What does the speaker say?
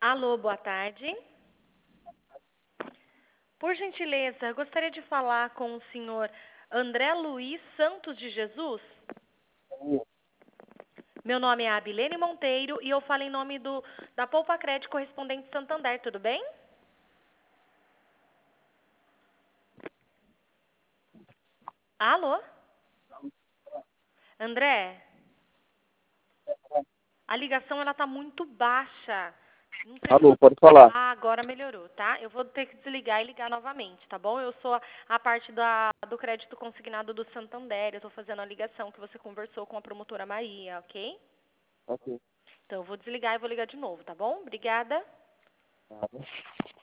Alô, boa tarde. Por gentileza, gostaria de falar com o senhor André Luiz Santos de Jesus. Meu nome é Abilene Monteiro e eu falo em nome da Poupa Crédito Correspondente Santander, tudo bem? Alô? André, a ligação ela tá muito baixa. Não sei se Alô, você... pode falar. Ah, agora melhorou, tá? Eu vou ter que desligar e ligar novamente, tá bom? Eu sou a parte do crédito consignado do Santander. Eu tô fazendo a ligação que você conversou com a promotora Maria, ok? Ok. Então, eu vou desligar e vou ligar de novo, tá bom? Obrigada. Nada.